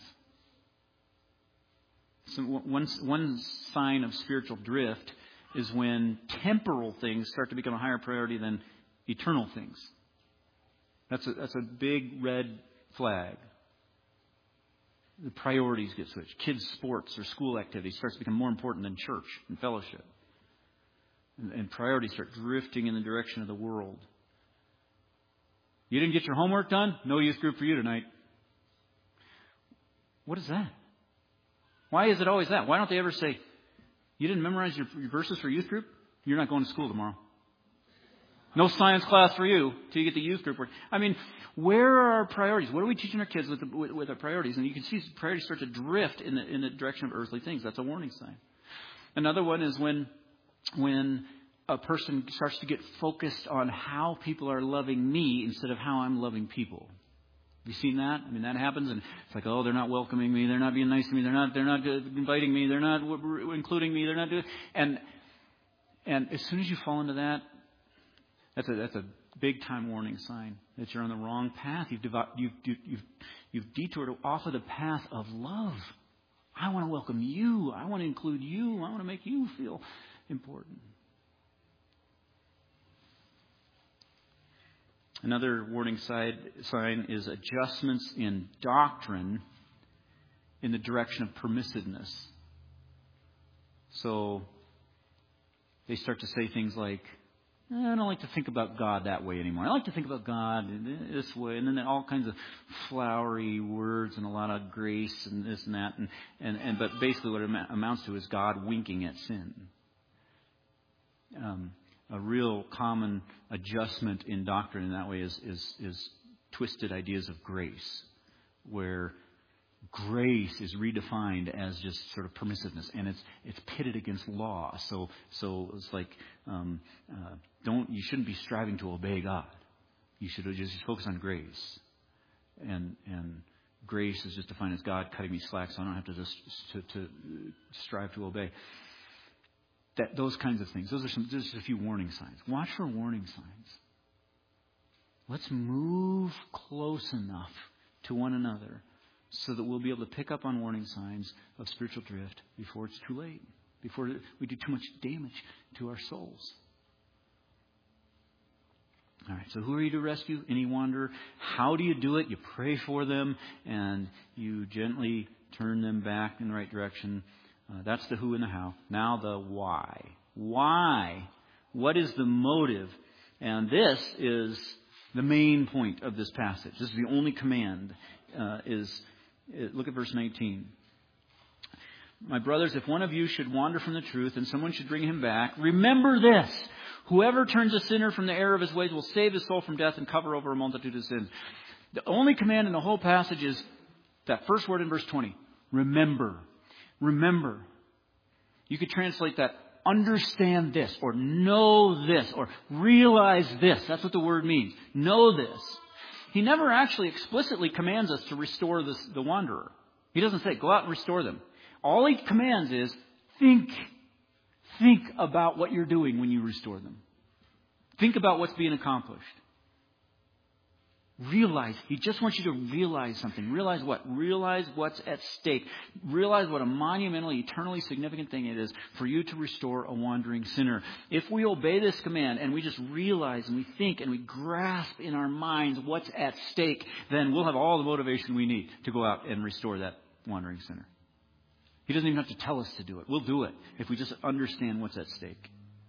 So one, one sign of spiritual drift is when temporal things start to become a higher priority than eternal things. That's a, that's a big red flag. The priorities get switched. Kids' sports or school activities starts to become more important than church and fellowship. And, and priorities start drifting in the direction of the world. You didn't get your homework done? No youth group for you tonight. What is that? Why is it always that? Why don't they ever say, you didn't memorize your, your verses for youth group? You're not going to school tomorrow. No science class for you till you get the youth group work. I mean, where are our priorities? What are we teaching our kids with, the, with, with our priorities? And you can see priorities start to drift in the, in the direction of earthly things. That's a warning sign. Another one is when, when a person starts to get focused on how people are loving me instead of how I'm loving people. Have you seen that? I mean, that happens, and it's like, oh, they're not welcoming me, they're not being nice to me, they're not, they're not inviting me, they're not including me, they're not doing. And and as soon as you fall into that, that's a that's a big time warning sign that you're on the wrong path. You've devo- you've, you've you've detoured off of the path of love. I want to welcome you. I want to include you. I want to make you feel important. Another warning side, sign is adjustments in doctrine in the direction of permissiveness. So they start to say things like, eh, I don't like to think about God that way anymore. I like to think about God this way. And then all kinds of flowery words and a lot of grace and this and that. And, and, and but basically what it amounts to is God winking at sin. Um A real common adjustment in doctrine in that way is, is, is twisted ideas of grace, where grace is redefined as just sort of permissiveness, and it's it's pitted against law. So so it's like um, uh, don't you shouldn't be striving to obey God. You should just focus on grace, and and grace is just defined as God cutting me slack, so I don't have to just to, to strive to obey. That those kinds of things. Those are some just a few warning signs. Watch for warning signs. Let's move close enough to one another so that we'll be able to pick up on warning signs of spiritual drift before it's too late, before we do too much damage to our souls. All right, so who are you to rescue? Any wanderer? How do you do it? You pray for them and you gently turn them back in the right direction. Uh, that's the who and the how. Now the why. Why? What is the motive? And this is the main point of this passage. This is the only command. Uh, is, is look at verse nineteen. My brothers, if one of you should wander from the truth and someone should bring him back, remember this. Whoever turns a sinner from the error of his ways will save his soul from death and cover over a multitude of sins. The only command in the whole passage is that first word in verse twenty. Remember. Remember. You could translate that, understand this, or know this, or realize this. That's what the word means. Know this. He never actually explicitly commands us to restore this, the wanderer. He doesn't say, go out and restore them. All he commands is, think. Think about what you're doing when you restore them. Think about what's being accomplished. Realize. He just wants you to realize something. Realize what? Realize what's at stake. Realize what a monumentally, eternally significant thing it is for you to restore a wandering sinner. If we obey this command and we just realize and we think and we grasp in our minds what's at stake, then we'll have all the motivation we need to go out and restore that wandering sinner. He doesn't even have to tell us to do it. We'll do it if we just understand what's at stake.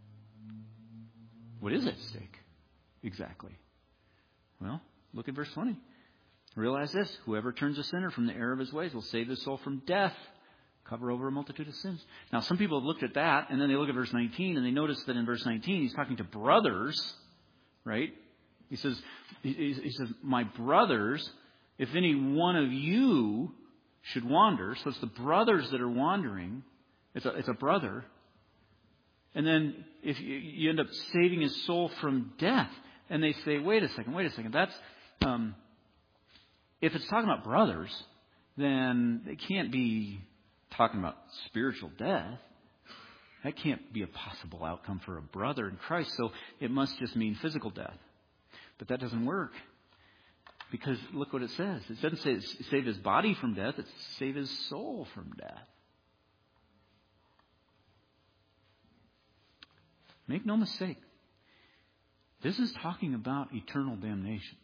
What is at stake? Exactly. Well, look at verse twenty. Realize this. Whoever turns a sinner from the error of his ways will save his soul from death Cover over a multitude of sins. Now, some people have looked at that, and then they look at verse nineteen, and they notice that in verse nineteen, he's talking to brothers, right? He says, he, he says, my brothers, if any one of you should wander, so it's the brothers that are wandering, it's a, it's a brother, and then if you, you end up saving his soul from death, and they say, wait a second, wait a second, that's, um, if it's talking about brothers, then it can't be talking about spiritual death. That can't be a possible outcome for a brother in Christ. So it must just mean physical death. But that doesn't work. Because look what it says. It doesn't say save his body from death. It's save his soul from death. Make no mistake. This is talking about eternal damnation.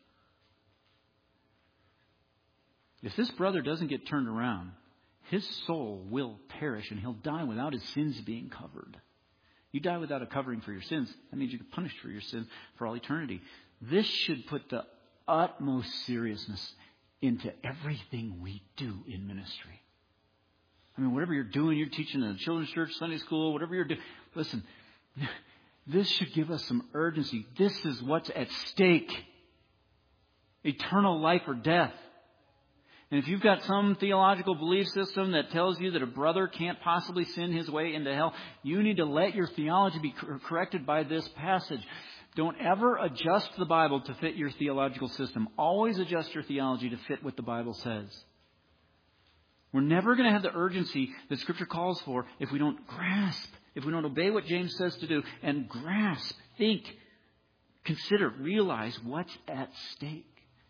If this brother doesn't get turned around, his soul will perish and he'll die without his sins being covered. You die without a covering for your sins. That means you're punished for your sins for all eternity. This should put the utmost seriousness into everything we do in ministry. I mean, whatever you're doing, you're teaching in a children's church, Sunday school, whatever you're doing. Listen, this should give us some urgency. This is what's at stake. Eternal life or death. And if you've got some theological belief system that tells you that a brother can't possibly sin his way into hell, you need to let your theology be corrected by this passage. Don't ever adjust the Bible to fit your theological system. Always adjust your theology to fit what the Bible says. We're never going to have the urgency that Scripture calls for if we don't grasp, if we don't obey what James says to do and grasp, think, consider, realize what's at stake.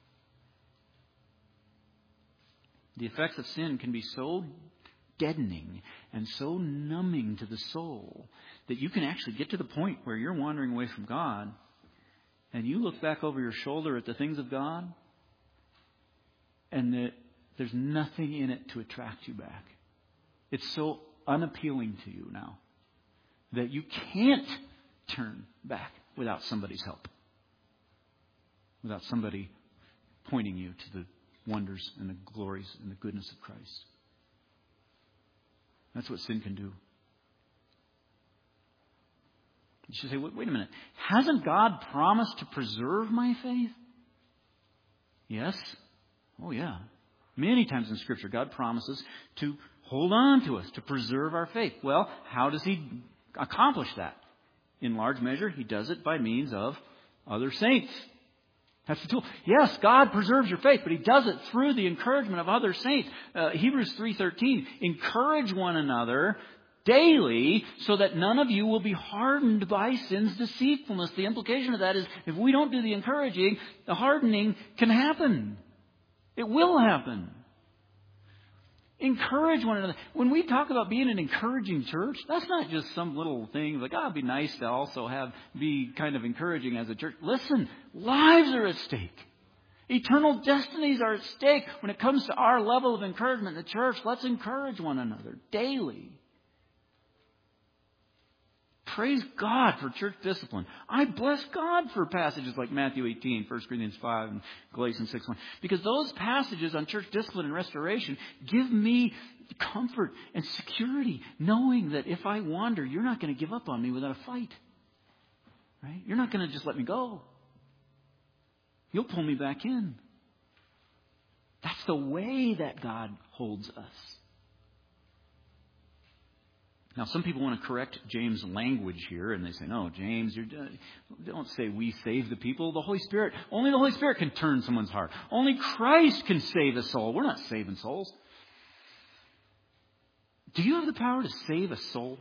The effects of sin can be so deadening and so numbing to the soul that you can actually get to the point where you're wandering away from God and you look back over your shoulder at the things of God and that there's nothing in it to attract you back. It's so unappealing to you now that you can't turn back without somebody's help, without somebody pointing you to the wonders and the glories and the goodness of Christ. That's what sin can do. You should say, wait, wait a minute. Hasn't God promised to preserve my faith? Yes. Oh, yeah. Many times in Scripture, God promises to hold on to us, to preserve our faith. Well, how does He accomplish that? In large measure, He does it by means of other saints. That's the tool. Yes, God preserves your faith, but He does it through the encouragement of other saints. Uh, Hebrews three thirteen, encourage one another daily so that none of you will be hardened by sin's deceitfulness. The implication of that is if we don't do the encouraging, the hardening can happen. It will happen. Encourage one another. When we talk about being an encouraging church, that's not just some little thing like, oh, it'd be nice to also have be kind of encouraging as a church. Listen, lives are at stake. Eternal destinies are at stake. When it comes to our level of encouragement in the church, let's encourage one another daily. Praise God for church discipline. I bless God for passages like Matthew eighteen, First Corinthians five, and Galatians six one. Because those passages on church discipline and restoration give me comfort and security, knowing that if I wander, you're not going to give up on me without a fight. Right? You're not going to just let me go. You'll pull me back in. That's the way that God holds us. Now, some people want to correct James' language here, and they say, no, James, you're, don't say we save the people. The Holy Spirit, only the Holy Spirit can turn someone's heart. Only Christ can save a soul. We're not saving souls. Do you have the power to save a soul?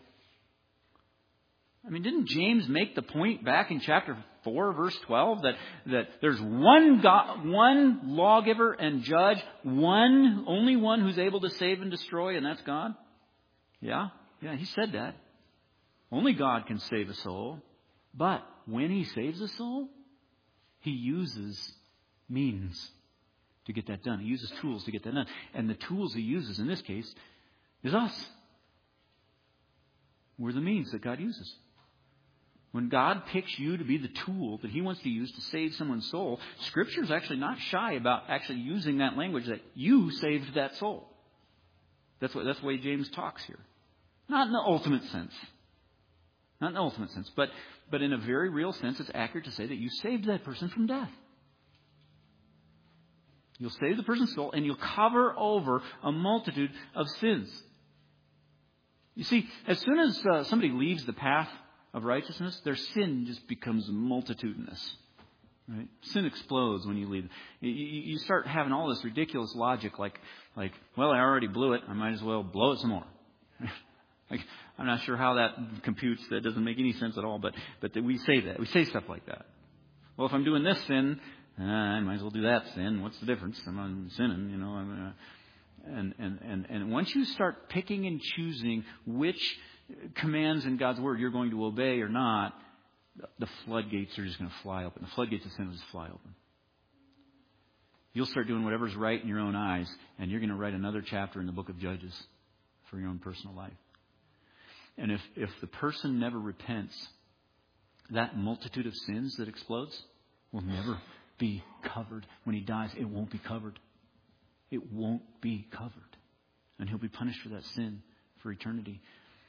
I mean, didn't James make the point back in chapter four, verse twelve, that, that there's one God, one lawgiver and judge, one, only one who's able to save and destroy, and that's God? Yeah. Yeah, he said that. Only God can save a soul. But when He saves a soul, He uses means to get that done. He uses tools to get that done. And the tools He uses in this case is us. We're the means that God uses. When God picks you to be the tool that He wants to use to save someone's soul, Scripture is actually not shy about actually using that language that you saved that soul. That's what that's the way James talks here. Not in the ultimate sense. Not in the ultimate sense. But, but in a very real sense, it's accurate to say that you saved that person from death. You'll save the person's soul and you'll cover over a multitude of sins. You see, as soon as uh, somebody leaves the path of righteousness, their sin just becomes multitudinous. Right? Sin explodes when you leave. You, you, you start having all this ridiculous logic like, like, well, I already blew it. I might as well blow it some more. Like, I'm not sure how that computes. That doesn't make any sense at all. But but we say that. We say stuff like that. Well, if I'm doing this sin, uh, I might as well do that sin. What's the difference? I'm not sinning, you know. I'm, uh, and, and, and, and once you start picking and choosing which commands in God's Word you're going to obey or not, the floodgates are just going to fly open. The floodgates of sin will just fly open. You'll start doing whatever's right in your own eyes, and you're going to write another chapter in the book of Judges for your own personal life. And if, if the person never repents, that multitude of sins that explodes will never be covered. When he dies, it won't be covered. It won't be covered. And he'll be punished for that sin for eternity.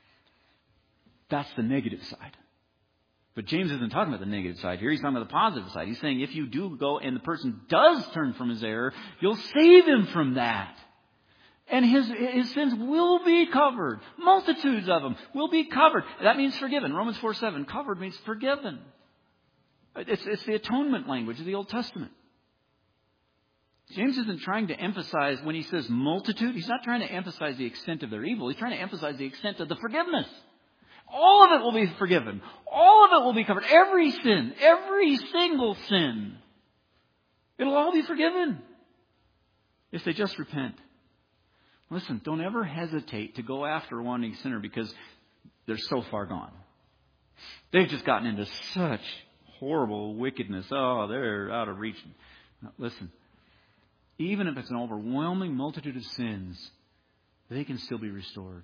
That's the negative side. But James isn't talking about the negative side here. He's talking about the positive side. He's saying if you do go and the person does turn from his error, you'll save him from that. And his, his sins will be covered. Multitudes of them will be covered. That means forgiven. Romans four seven, covered means forgiven. It's, it's the atonement language of the Old Testament. James isn't trying to emphasize, when he says multitude, he's not trying to emphasize the extent of their evil. He's trying to emphasize the extent of the forgiveness. All of it will be forgiven. All of it will be covered. Every sin, every single sin. It'll all be forgiven if they just repent. Listen, don't ever hesitate to go after a wandering sinner because they're so far gone. They've just gotten into such horrible wickedness. Oh, they're out of reach. Now, listen, even if it's an overwhelming multitude of sins, they can still be restored.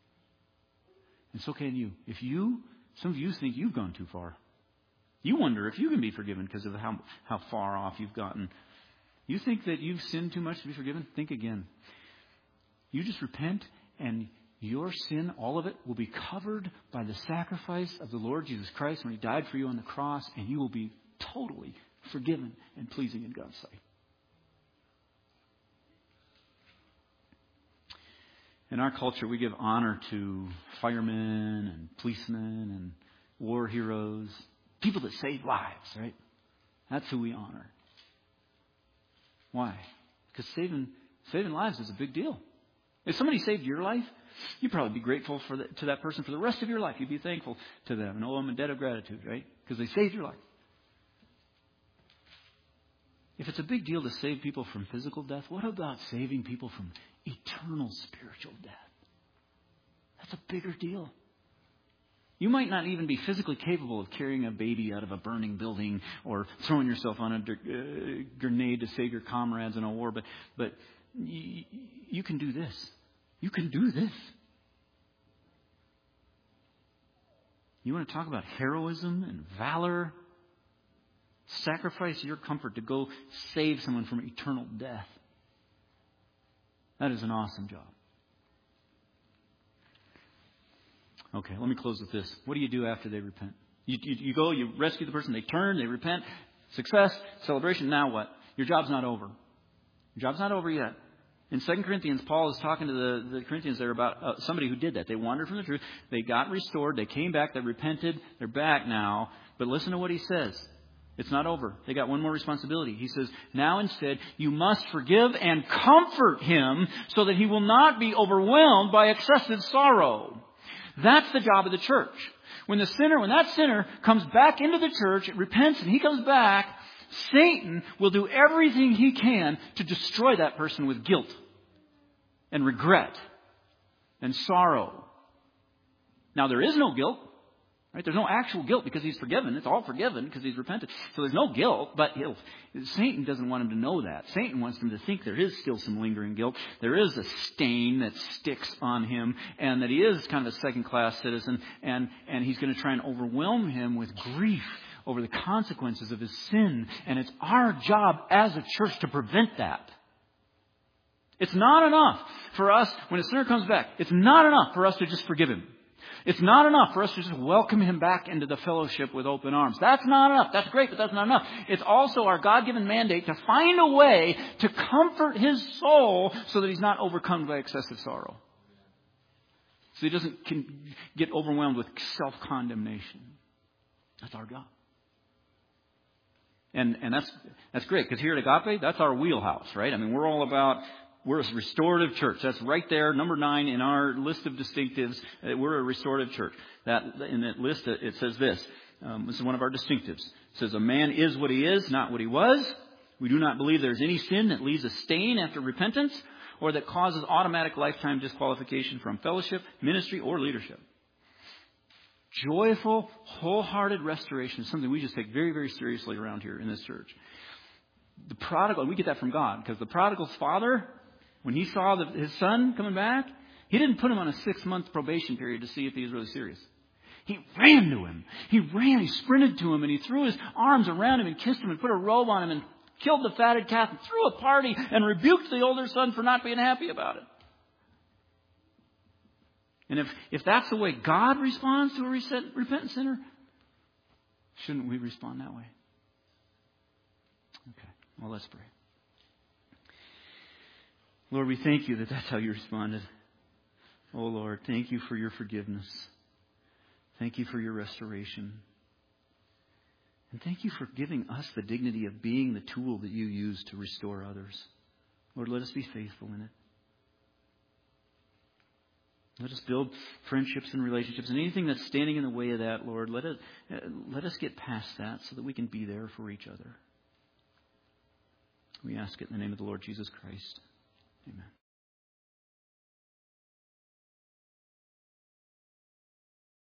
And so can you. If you, some of you think you've gone too far. You wonder if you can be forgiven because of how, how far off you've gotten. You think that you've sinned too much to be forgiven? Think again. You just repent and your sin, all of it, will be covered by the sacrifice of the Lord Jesus Christ when He died for you on the cross, and you will be totally forgiven and pleasing in God's sight. In our culture, we give honor to firemen and policemen and war heroes, people that save lives, right? That's who we honor. Why? Because saving saving lives is a big deal. If somebody saved your life, you'd probably be grateful for the, to that person for the rest of your life. You'd be thankful to them and owe them a debt of gratitude, right? Because they saved your life. If it's a big deal to save people from physical death, what about saving people from eternal spiritual death? That's a bigger deal. You might not even be physically capable of carrying a baby out of a burning building or throwing yourself on a uh, grenade to save your comrades in a war, but but you, you can do this. You can do this. You want to talk about heroism and valor? Sacrifice your comfort to go save someone from eternal death. That is an awesome job. Okay, let me close with this. What do you do after they repent? You, you, you go, you rescue the person, they turn, they repent. Success, celebration, now what? Your job's not over. Your job's not over yet. In Second Corinthians, Paul is talking to the, the Corinthians there about uh, somebody who did that. They wandered from the truth. They got restored. They came back. They repented. They're back now. But listen to what he says. It's not over. They got one more responsibility. He says, now instead, you must forgive and comfort him so that he will not be overwhelmed by excessive sorrow. That's the job of the church. When the sinner, when that sinner comes back into the church, it repents and he comes back, Satan will do everything he can to destroy that person with guilt and regret and sorrow. Now, there is no guilt. Right? There's no actual guilt because he's forgiven. It's all forgiven because he's repented. So there's no guilt, but he'll, Satan doesn't want him to know that. Satan wants him to think there is still some lingering guilt. There is a stain that sticks on him and that he is kind of a second-class citizen. And, and he's going to try and overwhelm him with grief over the consequences of his sin. And it's our job as a church to prevent that. It's not enough for us, when a sinner comes back, it's not enough for us to just forgive him. It's not enough for us to just welcome him back into the fellowship with open arms. That's not enough. That's great, but that's not enough. It's also our God-given mandate to find a way to comfort his soul so that he's not overcome by excessive sorrow. So he doesn't get overwhelmed with self-condemnation. That's our job. And and that's that's great, because here at Agape, that's our wheelhouse, right? I mean, we're all about, we're a restorative church. That's right there, number nine in our list of distinctives. We're a restorative church. That in that list, it says this. Um, this is one of our distinctives. It says, a man is what he is, not what he was. We do not believe there's any sin that leaves a stain after repentance, or that causes automatic lifetime disqualification from fellowship, ministry, or leadership. Joyful, wholehearted restoration is something we just take very, very seriously around here in this church. The prodigal, and we get that from God, because the prodigal's father, when he saw the, his son coming back, he didn't put him on a six-month probation period to see if he was really serious. He ran to him. He ran, he sprinted to him, and he threw his arms around him and kissed him and put a robe on him and killed the fatted calf and threw a party and rebuked the older son for not being happy about it. And if, if that's the way God responds to a repentant sinner, shouldn't we respond that way? Okay, well, let's pray. Lord, we thank you that that's how you responded. Oh, Lord, thank you for your forgiveness. Thank you for your restoration. And thank you for giving us the dignity of being the tool that you use to restore others. Lord, let us be faithful in it. Let us build friendships and relationships, and anything that's standing in the way of that, Lord, let it, let us get past that so that we can be there for each other. We ask it in the name of the Lord Jesus Christ. Amen.